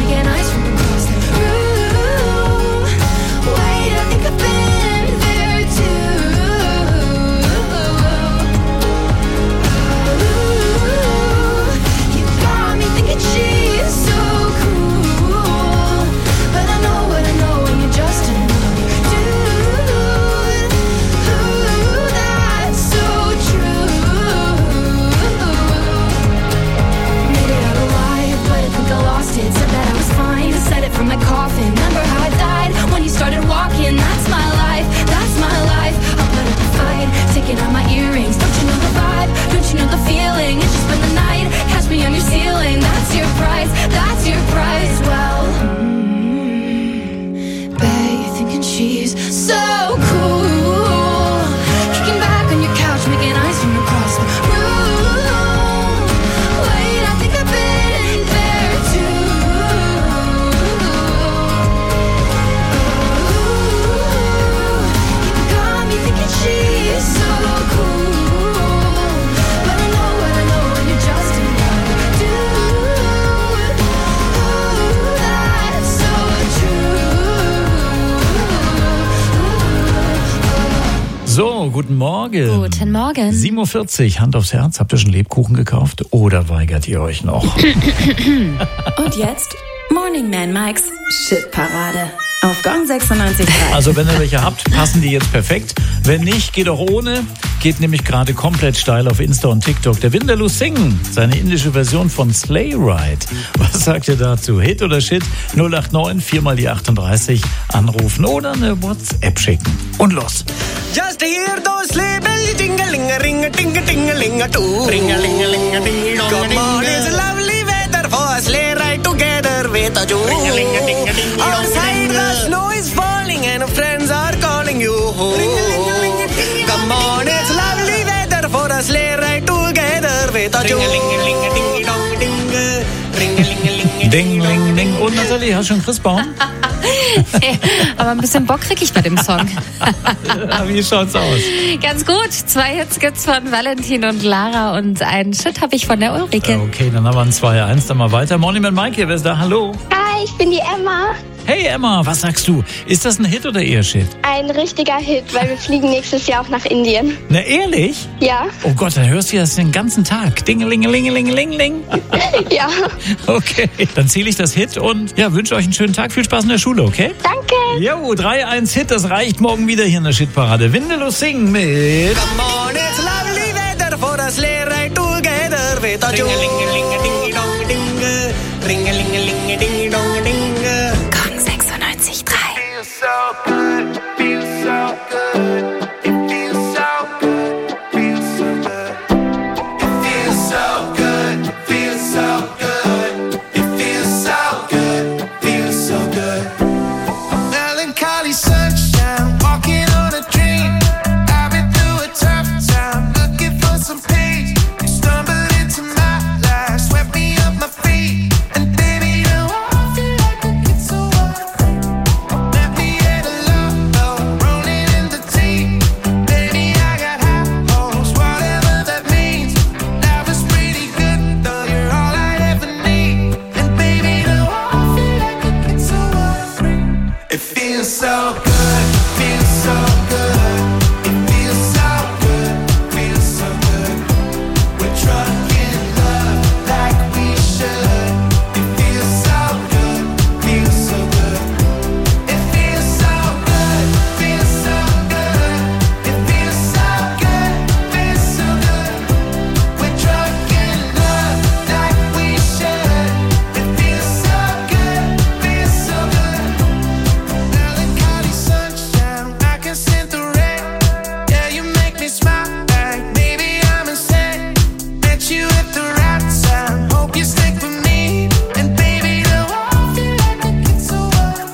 guten Morgen. Guten Morgen. sieben Uhr vierzig, Hand aufs Herz. Habt ihr schon Lebkuchen gekauft oder weigert ihr euch noch? Und jetzt Morning Man Mikes Shitparade auf Gong sechsundneunzig Komma drei. Also wenn ihr welche habt, passen die jetzt perfekt. Wenn nicht, geht auch ohne. Geht nämlich gerade komplett steil auf Insta und TikTok. Der Vindaloo Singh, seine indische Version von Sleigh Ride. Was sagt ihr dazu? Hit oder Shit? null acht neun, vier mal die achtunddreißig anrufen oder eine WhatsApp schicken. Und los. Just hear those sleigh bells ding-a-ling-a-ring-a-ding-a-ding-a-ling-a-doo. Ring-a-ling-a-ling-a-ding-a-ding. Come on, it's lovely weather for a sleigh ride together with a Jew. Ring-a-ling-a-ding-a-ding-a-ding. Outside the snow is falling and friends are calling you. Come on, it's lovely weather for a sleigh ride together with a Jew. Ding, ding, ding. Und Nathalie, hast du schon Christbaum? Aber ein bisschen Bock krieg ich bei dem Song. Wie schaut's aus? Ganz gut. Zwei Hits gibt's von Valentin und Lara und einen Shit habe ich von der Ulrike. Okay, dann haben wir ein zwei eins, dann mal weiter. Morning Man Mike hier, wer ist da? Hallo. Hi, ich bin die Emma. Hey Emma, was sagst du? Ist das ein Hit oder eher Shit? Ein richtiger Hit, weil wir fliegen nächstes Jahr auch nach Indien. Na ehrlich? Ja. Oh Gott, dann hörst du das den ganzen Tag. Dingelingelingelingeling. Ja. Okay, dann zähle ich das Hit und ja, wünsche euch einen schönen Tag. Viel Spaß in der Schule, okay? Danke. Jo, drei eins Hit, das reicht morgen wieder hier in der Shitparade. Vindaloo Singh mit... Come on, it's lovely weather for a sleigh ride together with a Jew. Ring-a-ling-a-ling-a-ding-a-ding. Ring-a-ling-a-ling-a-ding-a-ding. Gong sechsundneunzig Komma drei. Feels so good, feels so good. It feels so good, feels so good. It feels so good, feels so good. It feels so good, feels so good. Melancholy sunshine, walking on a dream. I've been through a tough time, looking for some peace. You stumbled into my life, swept me off my feet. And baby, now I feel like a kid so wild. Met me at a love boat, rolling in the deep. Baby, I got high hopes, whatever that means. Life is pretty good, though you're all I ever need. And baby, now I feel like a kid so wild. It feels so good, feels so good. It feels so good, feels so good. We're drunk in love like we should. It feels so good, feels so good. It feels so good, feels so good. It feels so good, feels so good. We're drunk in love like we should. It feels so good, feels so good. Melancholy sunshine, I can sense the rain. Yeah, you make me smile like maybe I'm insane. Met you at the right time, hope you stick with me. And baby, now I feel like a kid so wild.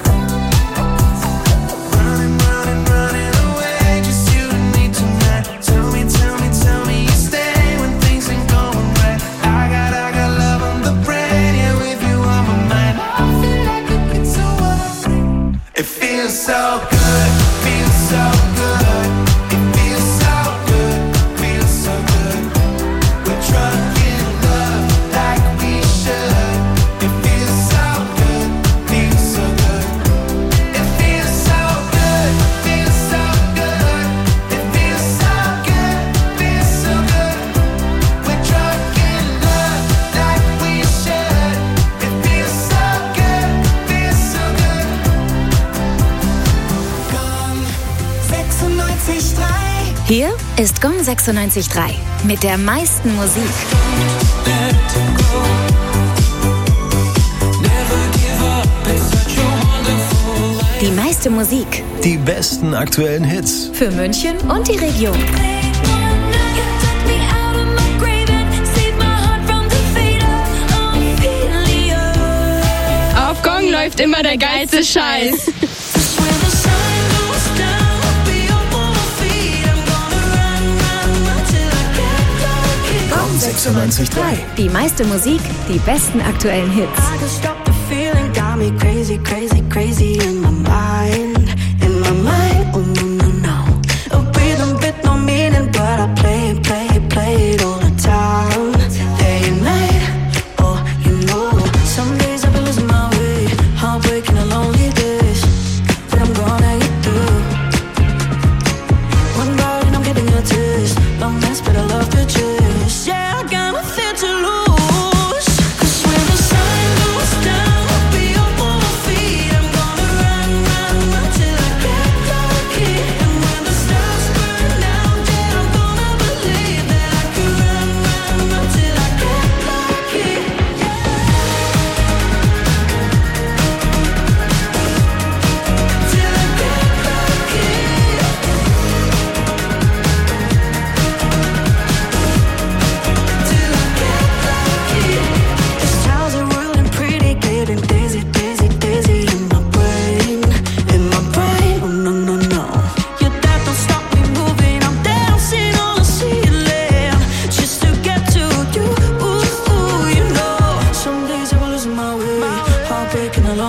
Running, running, running away, just you and me tonight. Tell me, tell me, tell me you stay when things ain't going right. I got, I got love on the brain, yeah, with you on my mind. I feel like a kid so wild. It feels so good, feels so good. It feels so good, feels so good. We're drunk in love like we should. It feels so good, feels so good. It feels so good, feels so good. It feels so good, feels so good. We're drunk in love like we should. It feels so good, feels so good. Gong sechsundneunzig Komma drei. Hier ist Gong sechsundneunzig Komma drei mit der meisten Musik. Die meiste Musik Die besten aktuellen Hits. für München und die Region. Auf Gong läuft immer der geilste Scheiß. Gong sechsundneunzig Komma drei. Die meiste Musik, die besten aktuellen Hits. I just stopped the feeling, got me crazy, crazy, crazy in my mind, in my mind. Oh no no no, a rhythm with no meaning, but I play it, play it, play it all the time, day and night. Oh, you know, some days I've been losing my way, heartbreaking and lonely days, but I'm gonna get through. One bite and I'm getting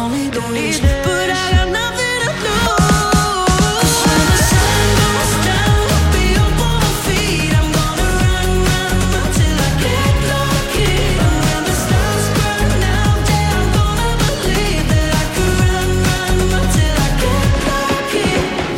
only days, but I got nothing to lose. 'Cause when the sun goes down, I'll be up on my feet. I'm gonna run, run, run till I get lucky. And when the stars burn out, yeah, I'm gonna believe that I could run, run, run till I get lucky.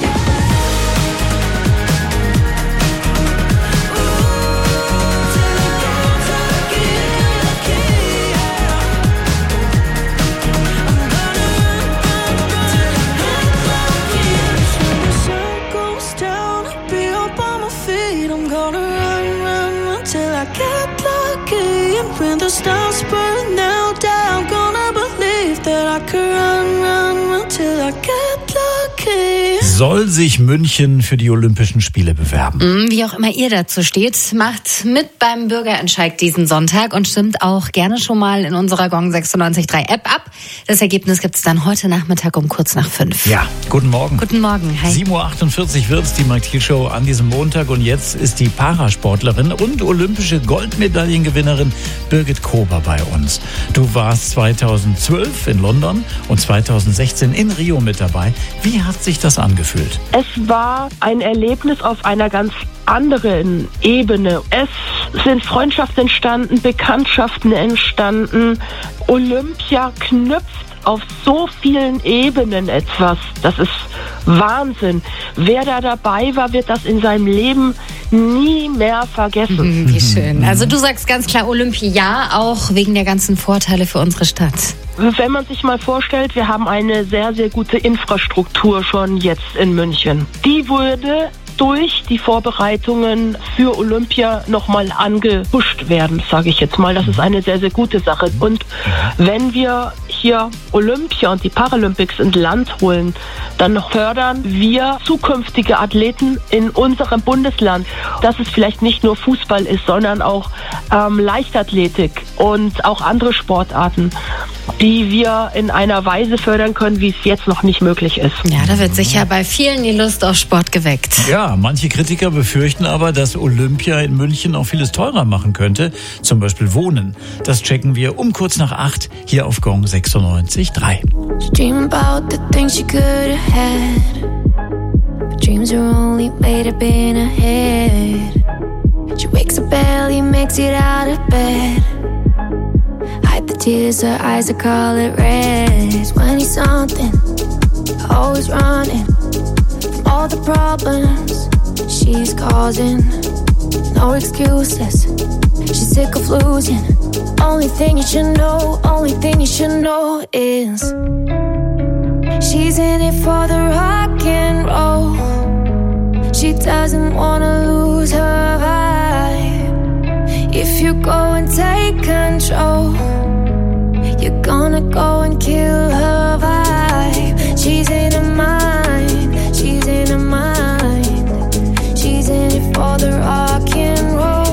When the stars burn out, yeah, I'm gonna believe that I could run, run, run till I get lucky. Soll sich München für die Olympischen Spiele bewerben? Wie auch immer ihr dazu steht, macht mit beim Bürgerentscheid diesen Sonntag und stimmt auch gerne schon mal in unserer Gong sechsundneunzig Komma drei App ab. Das Ergebnis gibt's dann heute Nachmittag um kurz nach fünf. Ja, guten Morgen. Guten Morgen. Hi. sieben Uhr achtundvierzig wird's, die Mark-Thiel-Show an diesem Montag. Und jetzt ist die Parasportlerin und olympische Goldmedaillengewinnerin Birgit Kober bei uns. Du warst zweitausendzwölf in London und zweitausendsechzehn in Rio mit dabei. Wie hat sich das angefühlt? Es war ein Erlebnis auf einer ganz anderen Ebene. Es sind Freundschaften entstanden, Bekanntschaften entstanden. Olympia knüpft auf so vielen Ebenen etwas. Das ist Wahnsinn. Wer da dabei war, wird das in seinem Leben nie mehr vergessen. Mhm, wie schön. Also du sagst ganz klar Olympia, auch wegen der ganzen Vorteile für unsere Stadt. Wenn man sich mal vorstellt, wir haben eine sehr, sehr gute Infrastruktur schon jetzt in München. Die wurde durch die Vorbereitungen für Olympia nochmal angepusht werden, sage ich jetzt mal. Das ist eine sehr, sehr gute Sache. Und wenn wir hier Olympia und die Paralympics ins Land holen, dann fördern wir zukünftige Athleten in unserem Bundesland, dass es vielleicht nicht nur Fußball ist, sondern auch ähm, Leichtathletik und auch andere Sportarten, die wir in einer Weise fördern können, wie es jetzt noch nicht möglich ist. Ja, da wird sicher bei vielen die Lust auf Sport geweckt. Ja, manche Kritiker befürchten aber, dass Olympia in München auch vieles teurer machen könnte. Zum Beispiel Wohnen. Das checken wir um kurz nach acht hier auf Gong sechsundneunzig Komma drei. Dream about the things she could have had, but dreams are only made up in her head. She wakes up early, makes it out of bed. Hide the tears, her eyes, I call it red. twenty something, always running from all the problems she's causing. No excuses, she's sick of losing. Only thing you should know, only thing you should know is she's in it for the rock and roll. She doesn't wanna lose her vibe. If you go and take control, you're gonna go and kill her vibe. She's in her mind, she's in her mind. She's in it for the rock and roll.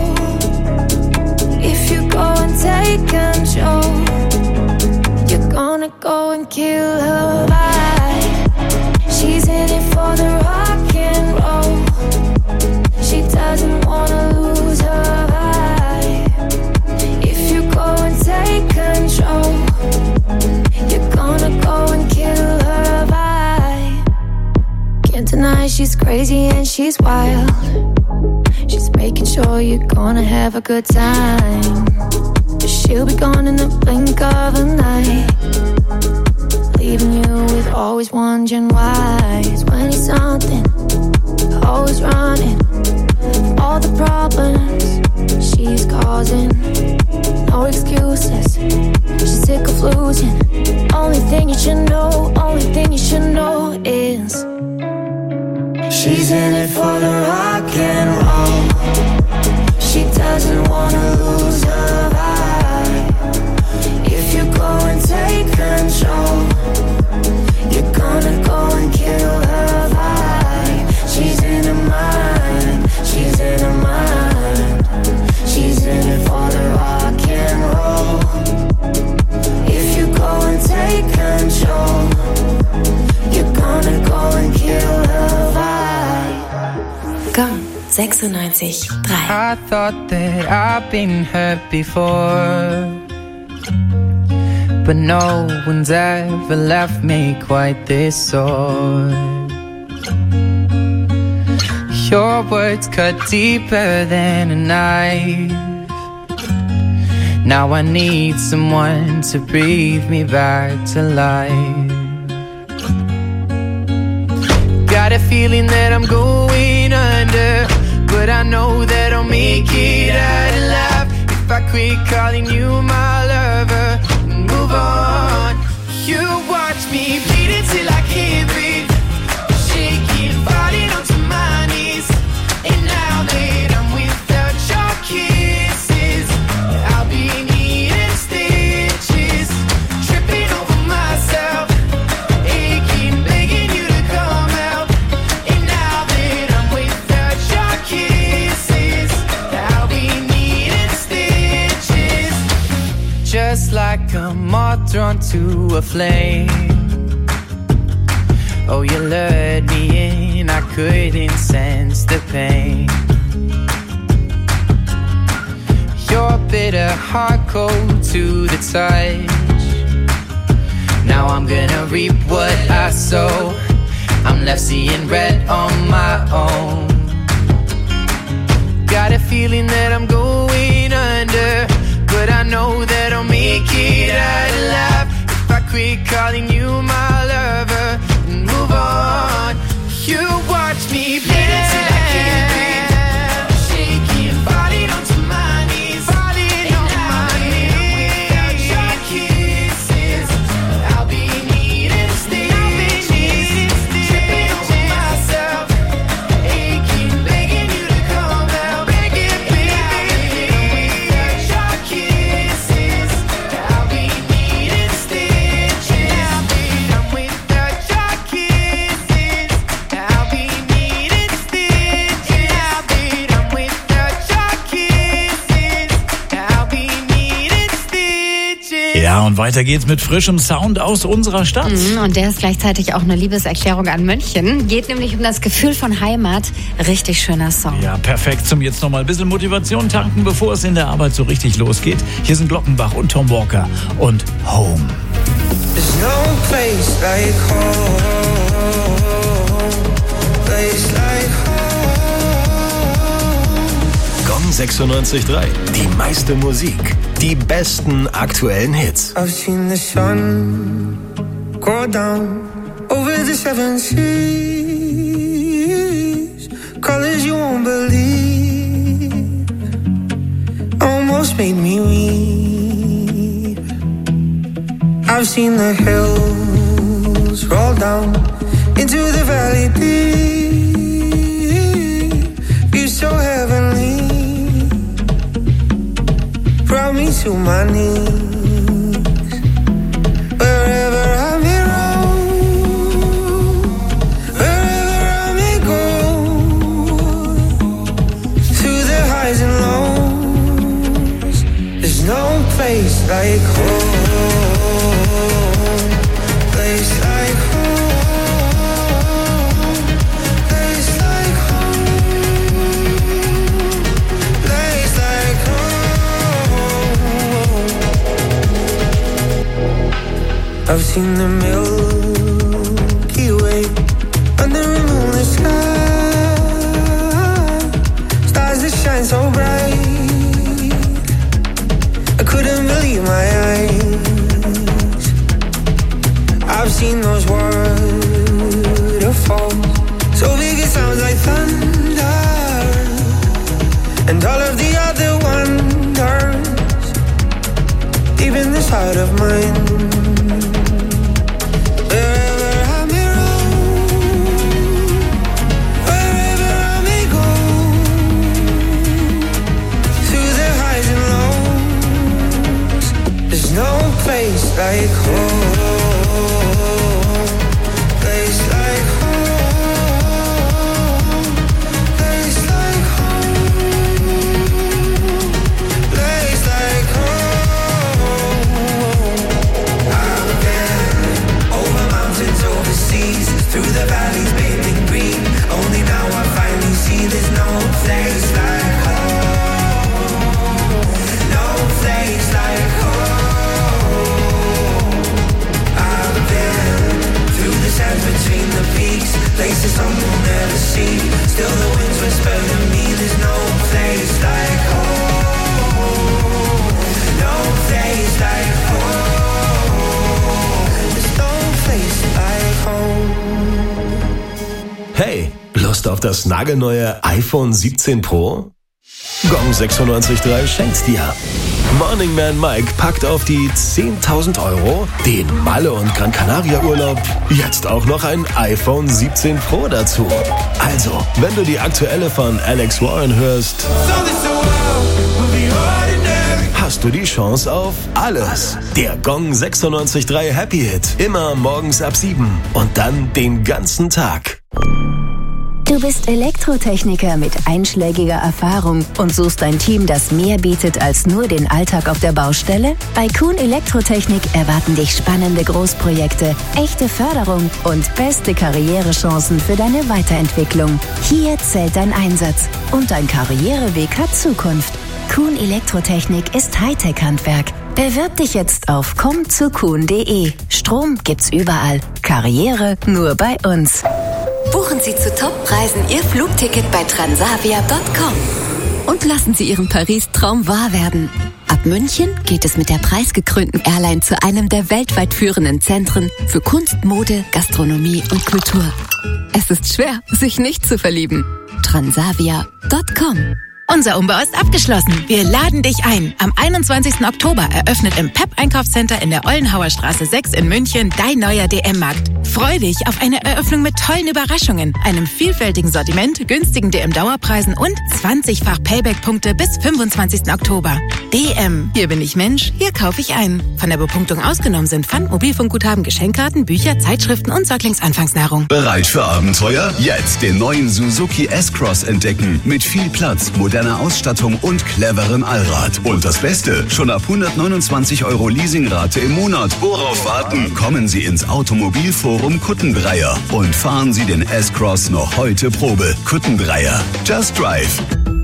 If you go and take control, you're gonna go and kill her vibe. She's in it for the rock and roll. She doesn't wanna lose her vibe. If you go and take control, you're gonna go and kill her vibe. Can't deny she's crazy and she's wild. She's making sure you're gonna have a good time. But she'll be gone in the blink of an eye, leaving you with always wondering why. twenty something, always running from all the problems she's causing. No excuses, she's sick of losing. Only thing you should know, only thing you should know is she's in it for the rock and roll. She doesn't wanna lose her vibe. If you go and take control, you're gonna go and kill her vibe. She's in her mind, she's in her mind. She's in it for the rock and roll. If you go and take control, you're gonna go and kill her vibe. Gong sechsundneunzig Komma drei. I thought that I've been hurt before, but no one's ever left me quite this sore. Your words cut deeper than a knife. Now I need someone to breathe me back to life. Got a feeling that I'm going under, but I know that I'll make it out alive if I quit calling you my lover and move on. You watch me bleed until I can't breathe, shaking, falling onto my knees. And now that I'm without your kisses, I'll be needing stitches, tripping over myself, aching, begging you to come out. And now that I'm without your kisses, I'll be needing stitches, just like a moth drawn to a flame. Oh, you lured me in, I couldn't sense the pain. Your bitter heart cold to the touch. Now I'm gonna reap what I sow. I'm left seeing red on my own. Got a feeling that I'm going under, but I know that I'll make it out alive if I quit calling you my lover and move on. You watch me bleed until I can't breathe, shaking, falling onto my knees, falling on my knees. Without your kisses, I'll be needing stitches, tripping over myself, aching, begging you to come out, begging, begging. Without your kisses, I'll be needing stitches. I'm without your kisses, I'll be needing stitches. I'm without your kisses, I'll be needing stitches. Ja, und weiter geht's mit frischem Sound aus unserer Stadt. Mhm, und der ist gleichzeitig auch eine Liebeserklärung an München. Geht nämlich um das Gefühl von Heimat. Richtig schöner Song. Ja, perfekt zum jetzt nochmal ein bisschen Motivation tanken, bevor es in der Arbeit so richtig losgeht. Hier sind Glockenbach und Tom Walker und Home. There's no place like home, place like Gong sechsundneunzig Komma drei. Die meiste Musik. Die besten aktuellen Hits. I've seen the sun go down over the seven seas, colors you won't believe, almost made me weep. I've seen the hills roll down into the valley deep, view so heavenly, brought me to my knees. Wherever I may roam, wherever I may go, through the highs and lows, there's no place like home, place like home, place like home, place like home. I've seen the Milky Way under a moonlit sky, stars that shine so bright, I couldn't believe my eyes. I've seen those waterfalls, so big it sounds like thunder, and all of the other wonders, deep in this heart of mine. No place like home, place like home, place like home, place like home. I've been over mountains, over seas, through the valleys bathed in green. Only now I finally see there's no place like home, no place like home. Lust auf das nagelneue iPhone siebzehn Pro? Gong sechsundneunzig Komma drei schenkt's dir. Morning Man Mike packt auf die zehntausend Euro, den Malle und Gran Canaria Urlaub, jetzt auch noch ein iPhone siebzehn Pro dazu. Also, wenn du die aktuelle von Alex Warren hörst, hast du die Chance auf alles. Der Gong sechsundneunzig Komma drei Happy Hit. Immer morgens ab sieben und dann den ganzen Tag. Du bist Elektrotechniker mit einschlägiger Erfahrung und suchst ein Team, das mehr bietet als nur den Alltag auf der Baustelle? Bei Kuhn Elektrotechnik erwarten dich spannende Großprojekte, echte Förderung und beste Karrierechancen für deine Weiterentwicklung. Hier zählt dein Einsatz und dein Karriereweg hat Zukunft. Kuhn Elektrotechnik ist Hightech-Handwerk. Bewirb dich jetzt auf komm zu kuhn punkt de. Strom gibt's überall. Karriere nur bei uns. Buchen Sie zu Top-Preisen Ihr Flugticket bei transavia punkt com und lassen Sie Ihren Paris-Traum wahr werden. Ab München geht es mit der preisgekrönten Airline zu einem der weltweit führenden Zentren für Kunst, Mode, Gastronomie und Kultur. Es ist schwer, sich nicht zu verlieben. transavia punkt com. Unser Umbau ist abgeschlossen. Wir laden dich ein. Am einundzwanzigsten Oktober eröffnet im P E P-Einkaufscenter in der Ollenhauer Straße sechs in München dein neuer D M-Markt. Freu dich auf eine Eröffnung mit tollen Überraschungen, einem vielfältigen Sortiment, günstigen D M-Dauerpreisen und zwanzigfach Payback-Punkte bis fünfundzwanzigsten Oktober. D M. Hier bin ich Mensch, hier kaufe ich ein. Von der Bepunktung ausgenommen sind Pfand, Mobilfunkguthaben, Geschenkkarten, Bücher, Zeitschriften und Säuglingsanfangsnahrung. Bereit für Abenteuer? Jetzt den neuen Suzuki S-Cross entdecken. Mit viel Platz, moderner Ausstattung und cleverem Allrad. Und das Beste, schon ab hundertneunundzwanzig Euro Leasingrate im Monat. Worauf warten? Kommen Sie ins Automobilforum Kuttenbreier und fahren Sie den S-Cross noch heute Probe. Kuttenbreier. Just drive.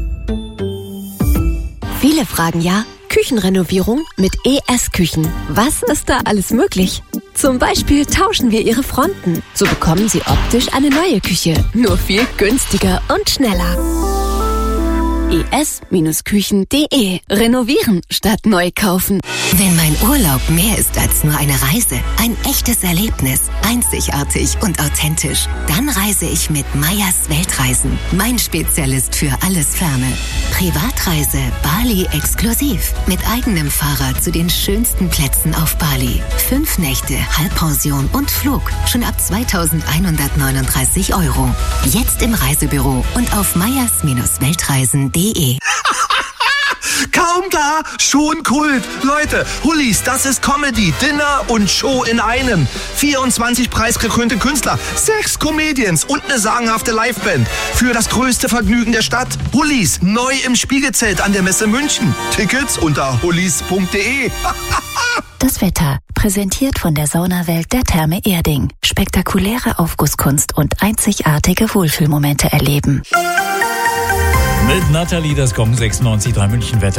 Viele fragen ja, Küchenrenovierung mit E S-Küchen. Was ist da alles möglich? Zum Beispiel tauschen wir Ihre Fronten. So bekommen Sie optisch eine neue Küche. Nur viel günstiger und schneller. E S Küchen punkt de. Renovieren statt neu kaufen. Wenn mein Urlaub mehr ist als nur eine Reise, ein echtes Erlebnis, einzigartig und authentisch, dann reise ich mit Meyers Weltreisen. Mein Spezialist für alles Ferne. Privatreise Bali exklusiv. Mit eigenem Fahrrad zu den schönsten Plätzen auf Bali. Fünf Nächte, Halbpension und Flug. Schon ab zweitausendeinhundertneununddreißig Euro. Jetzt im Reisebüro und auf meyers Weltreisen punkt de. Kaum da, schon Kult. Leute, Hullis, das ist Comedy, Dinner und Show in einem. vierundzwanzig preisgekrönte Künstler, sechs Comedians und eine sagenhafte Liveband. Für das größte Vergnügen der Stadt. Hullis, neu im Spiegelzelt an der Messe München. Tickets unter hullis punkt de. Das Wetter, präsentiert von der Saunawelt der Therme Erding. Spektakuläre Aufgusskunst und einzigartige Wohlfühlmomente erleben. Mit Nathalie, das Gong sechsundneunzig Komma drei München Wetter.